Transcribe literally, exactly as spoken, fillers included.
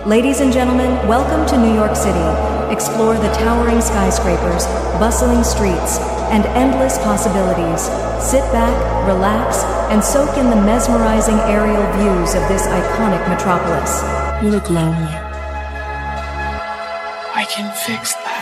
Ladies and gentlemen, welcome to New York City. Explore the towering skyscrapers, bustling streets, and endless possibilities. Sit back, relax, and soak in the mesmerizing aerial views of this iconic metropolis. You look lonely. I can fix that.